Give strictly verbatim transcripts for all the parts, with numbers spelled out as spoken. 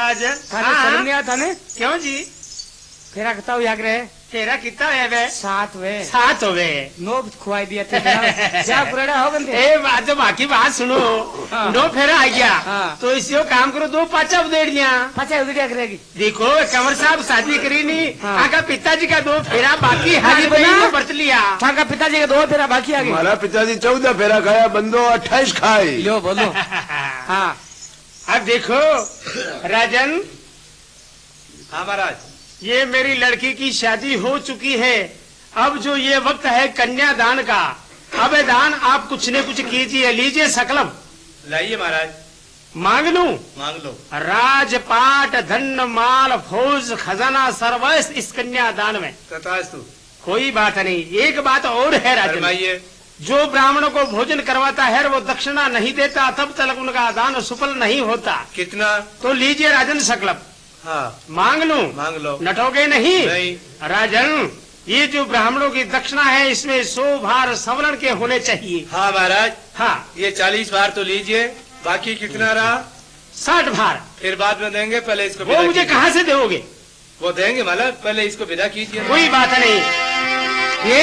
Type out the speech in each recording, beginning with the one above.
राजन थाने शर्म नहीं आता ने? क्यों जी? फेरा कितना हो याद रहे? तेरा कितना है वे? सात वे सात हो गए। नो खुआई दिया थे क्या पुराना हो बंदे? ए बात जो बाकी बात सुनो। हाँ। दो फेरा आ गया। हाँ। तो इसी काम करो, दो पाचा उधेड़ लिया। पाचा उधेड़ करेगी? देखो कंवर साहब शादी करी नहीं। हाँ। आका पिताजी का दो फेरा बाकी हाजी हाथ बना? में बरत लिया। का पिताजी का दो फेरा बाकी आ गए। हमारा पिताजी चौदह फेरा खाया, बंदो अट्ठाईस खाए। लो बोलो। हाँ अब देखो राजन, हाँ महाराज, ये मेरी लड़की की शादी हो चुकी है। अब जो ये वक्त है कन्यादान का, अब दान आप कुछ न कुछ कीजिए। लीजिए सकलम। लाइए महाराज। मांग लूं? मांग लो। राजपाट धन माल फौज खजाना सर्वस्व इस कन्यादान में। तथास्तु। कोई बात नहीं। एक बात और है राजन, फरमाइए। जो ब्राह्मणों को भोजन करवाता है वो दक्षिणा नहीं देता, तब तक उनका दान सफल नहीं होता। कितना? तो लीजिए राजन सकलम। हाँ मांग लूं? मांग लो। नटोगे नहीं? नहीं। राजन, ये जो ब्राह्मणों की दक्षिणा है इसमें सौ भार सवर्ण के होने चाहिए। हाँ महाराज। हाँ, ये चालीस बार तो लीजिए, बाकी कितना रहा? साठ भार। फिर बाद में देंगे, पहले इसको वो विदा मुझे कीजिए। कहाँ से दोगे? वो देंगे महाराज, पहले इसको विदा कीजिए। कोई बात नहीं। ये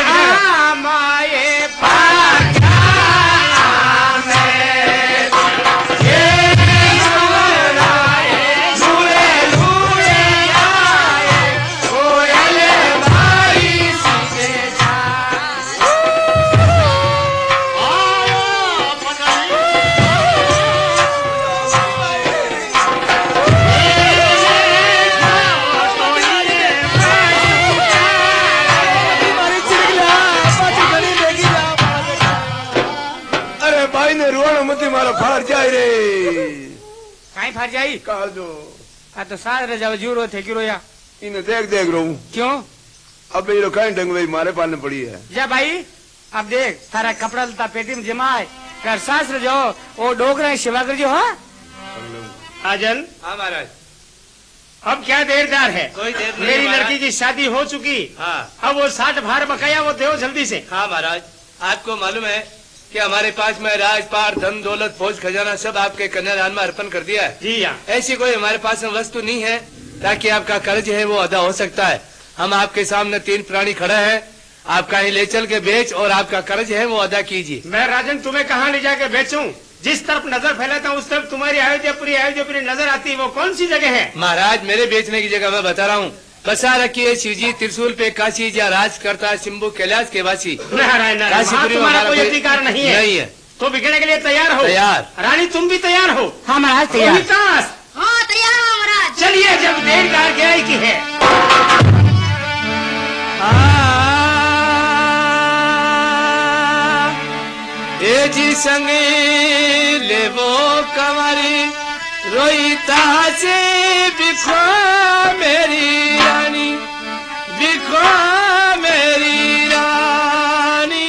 आमाए पाका में मारा फार जाए रे। कहीं फार जाई? कहा जो आ तो साथ रह जाओ जूरो थे कि रोया। इन्हें देख देख रो। क्यों? अब ये कहीं ढंग भाई मारे पालने पड़ी है। जा भाई, अब देख सारा कपड़ा लता पेटी में जमाए कर सास रह जाओ, वो डोगरा सेवा कर जो। हाँ आजन। हाँ महाराज। अब क्या देरदार है? कोई देर नहीं मेरी महाराज। लड़की की शादी हो चुकी। हाँ अब वो साठ भार बकाया वो दो जल्दी से। हाँ महाराज, आपको मालूम है कि हमारे पास में राजपाट धन दौलत फौज खजाना सब आपके कन्यादान में अर्पण कर दिया है। जी हाँ। ऐसी कोई हमारे पास में वस्तु नहीं है ताकि आपका कर्ज है वो अदा हो सकता है। हम आपके सामने तीन प्राणी खड़ा है, आप कहीं ले चल के बेच और आपका कर्ज है वो अदा कीजिए। मैं राजन तुम्हें कहाँ ले जाके बेचूं? जिस तरफ नजर फैलाता हूँ उस तरफ तुम्हारी अयोध्यापुरी अयोध्यापुरी नजर आती है। वो कौन सी जगह है? महाराज, मेरे बेचने की जगह मैं बता रहा हूँ। बसा रखिए शिवजी त्रिशूल पे काशी जा राज करता शंभू कैलाश के वासी। नारायण नारायण। वहाँ तुम्हारा कोई अधिकार नहीं है। नहीं है तो बिकने के लिए तैयार हो? तैयार। रानी तुम भी तैयार हो? हाँ महाराज तैयार। रोहितास, हाँ तैयार हो महाराज। चलिए जब देर कार गया की है। ए जी संगे ले वो कमरी रोईता से बिखो मेरी रानी, बिखो मेरी रानी।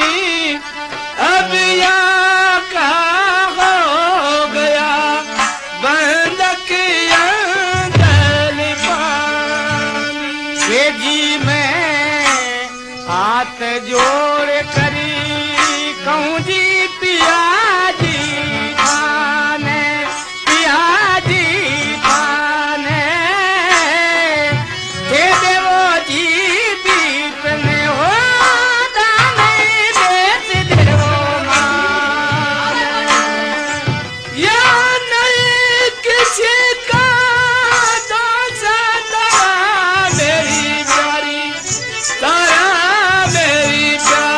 अब यहाँ का हो गया बंधक अंदर पानी। ये जी मैं हाथ जोड़ करी कहूँ जी पिया जी थाने, पिया जी थाने दे देवो जी दीप में हो दाने बेच देवो मान। या नहीं किसी का दोष तारा मेरी प्यारी, तारा मेरी प्यारी।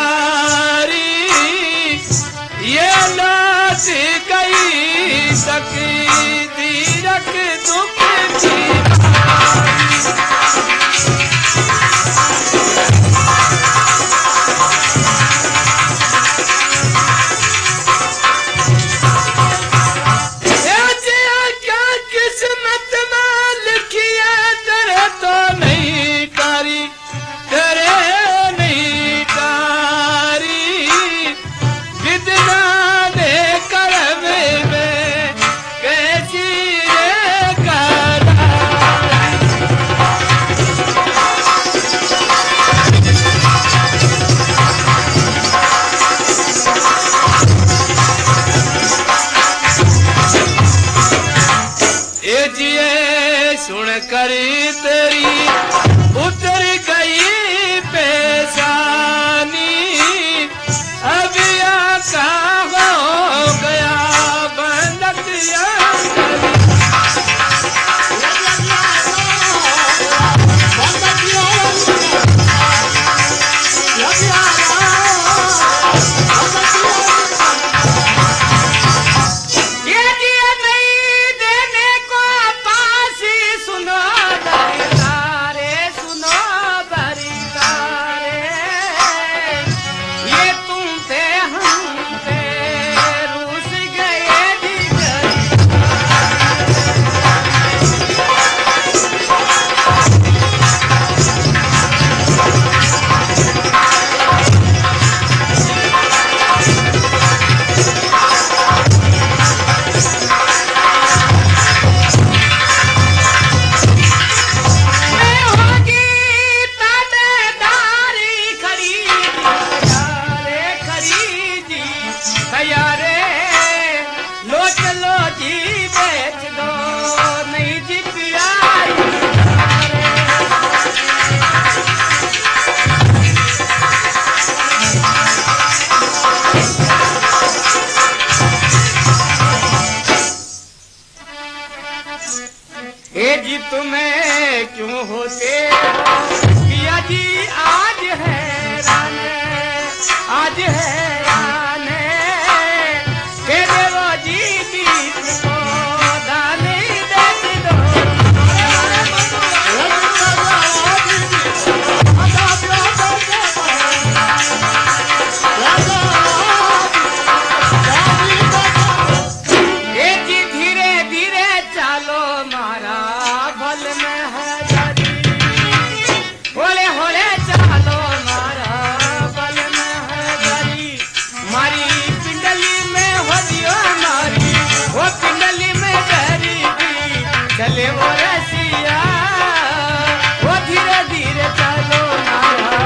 करी तेरी उतर गई पेशानी, अब या का हो गया बंधक तुम्हें क्यों होते हो पिया जी आज है राने, आज है राने के देवो जी बीत को दाने दे दो। ए जी धीरे धीरे चलो मारा भल में है जरी, होले होले चलो मारा भल में है जरी, मारी पिंडली में हो दियो मारी, वो पिंडली में गरीबी चले वो रसिया, वो धीरे धीरे चलो मारा,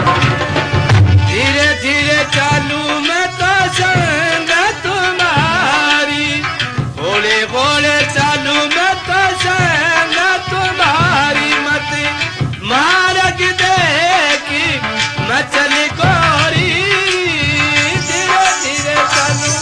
धीरे धीरे चालू में तो संग तुम्हारी, बोले बोले चालू में तो संग तुम्हारी, मत मारक देखी मचली गोरी, धीरे धीरे चालू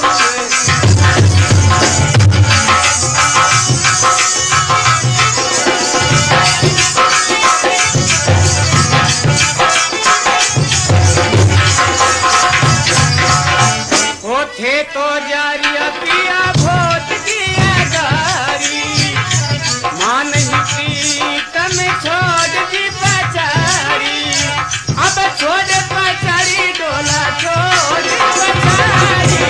हो थे तो जारिया पिया भोट किया गारी, मां नहीं प्रीतम छोड़ दी पचारी, अब छोड़ पचारी डोला छोड़ पचारी,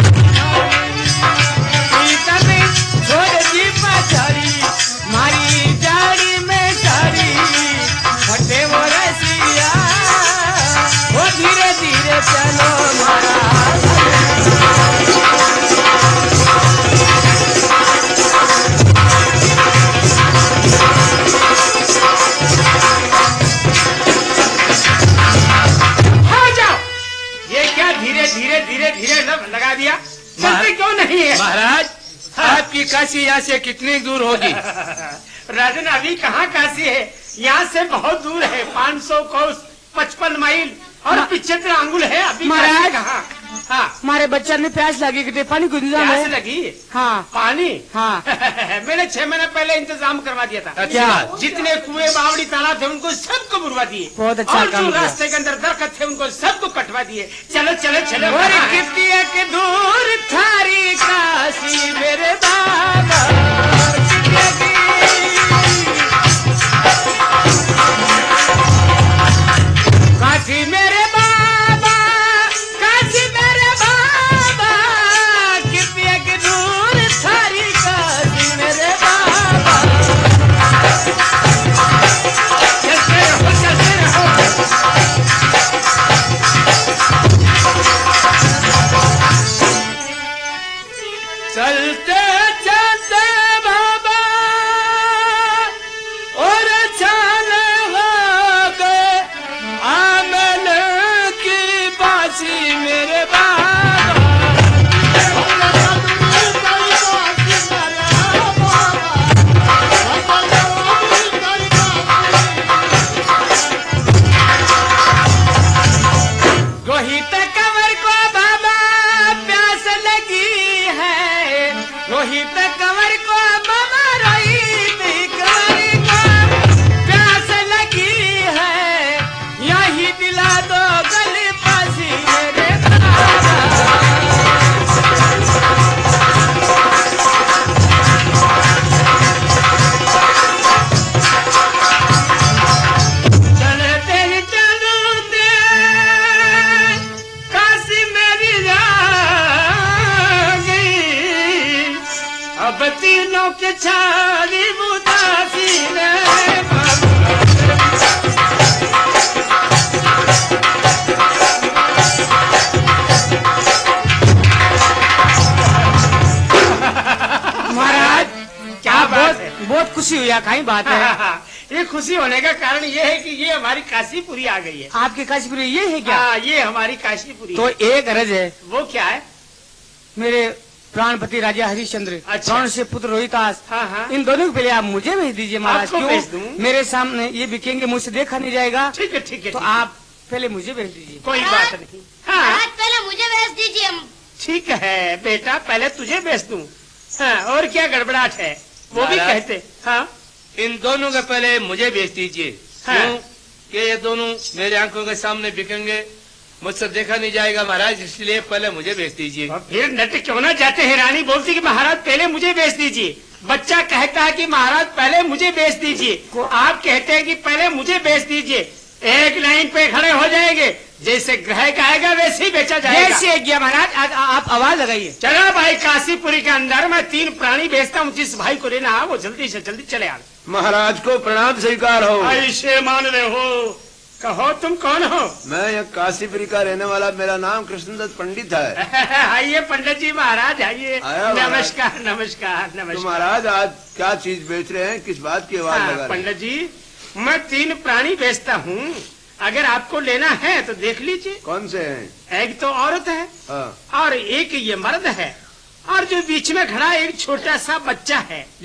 प्रीतम छोड़ दी पचारी, मारी जाड़ी में सारी फटे वो रसिया, वो धीरे धीरे चलो मारा धीरे धीरे धीरे धीरे लगा दिया, चलते क्यों नहीं है महाराज? आपकी काशी यहाँ से कितनी दूर होगी? राजन अभी कहाँ काशी है, यहाँ से बहुत दूर है, पाँच सौ कोस पचपन माइल और पिछहत्तर अंगुल है। अभी महाराज कहाँ? हाँ हमारे बच्चा ने प्यास लगी कि पानी गुजरा प्यास है। लगी? हाँ पानी? हाँ मैंने छह महीने पहले इंतजाम करवा दिया था। अच्छा। जितने कुएं बावड़ी तालाब थे उनको सबको बुरवा दिए, बहुत अच्छा और काम जो किया। रास्ते के अंदर दरख्त थे उनको सबको कटवा दिए। चलो चलो चलो। और कहाँ है? कितनी एक दूर थारी काशी मेरे बाबा, कितनी काशी मेरे बाबा, काशी मेरे बाबा, कितनी एक दूर थारी काशी मेरे बाबा। चलते रहो चलते रहो। चलते चलते बाबा और चले हो गए आमल की बासी मेरे बाबा। तीनों के छाली उदासी ने महाराज क्या बात बहुत है? बहुत खुशी हुई है, कहीं बात है। ये खुशी होने का कारण ये है कि ये हमारी काशीपुरी आ गई है। आपके काशीपुरी ये है क्या? हाँ, ये हमारी काशीपुरी तो है। एक अरज है, वो क्या है? मेरे प्राणपति राजा हरिश्चंद्र अच्छा। कौन से पुत्र रोहितास, हाँ हाँ इन दोनों को पहले आप मुझे भेज दीजिए महाराज। आपको भेज दूं? क्यों मेरे सामने ये बिकेंगे, मुझसे देखा नहीं जाएगा। ठीक है ठीक है तो ठीक है। आप पहले मुझे भेज दीजिए। कोई बात नहीं। हाँ महाराज पहले मुझे भेज दीजिए। ठीक है बेटा, पहले तुझे भेज दूं। हाँ, और क्या गड़बड़ाहट है? वो भी महाराज। कहते। हाँ इन दोनों के पहले मुझे भेज दीजिए। हाँ। क्यों कि ये दोनों मेरे आंखों के सामने बिकेंगे, मुझसे देखा नहीं जाएगा महाराज, इसलिए पहले मुझे भेज दीजिए। और फिर नट क्यों ना जाते हैं? रानी बोलती कि महाराज पहले मुझे भेज दीजिए। बच्चा कहता है कि महाराज पहले मुझे भेज दीजिए। आप कहते हैं कि पहले मुझे भेज दीजिए। एक लाइन पे खड़े हो जाएंगे, जैसे ग्राहक आएगा वैसे ही बेचा जाएगा। जैसे गया महाराज, आज आ- आप आवाज लगाइए। चलो भाई, काशीपुरी के अंदर मैं तीन प्राणी बेचता हूँ। जिस भाई को लेना है वो जल्दी से जल्दी चले आए। महाराज को प्रणाम स्वीकार हो। ऐसे मान रहे हो? कहो तुम कौन हो? मैं यहाँ काशीपुरी का रहने वाला, मेरा नाम कृष्णदत्त पंडित है। आइए पंडित जी, महाराज आइए। आया महाराज। नमस्कार नमस्कार तो नमस्कार। महाराज आज क्या चीज बेच रहे हैं, किस बात की आवाज हाँ, लगा रहे हैं? पंडित जी, मैं तीन प्राणी बेचता हूँ। अगर आपको लेना है तो देख लीजिए। कौन से हैं? एक तो औरत है हाँ। और एक ये मर्द है, और जो बीच में खड़ा एक छोटा सा बच्चा है।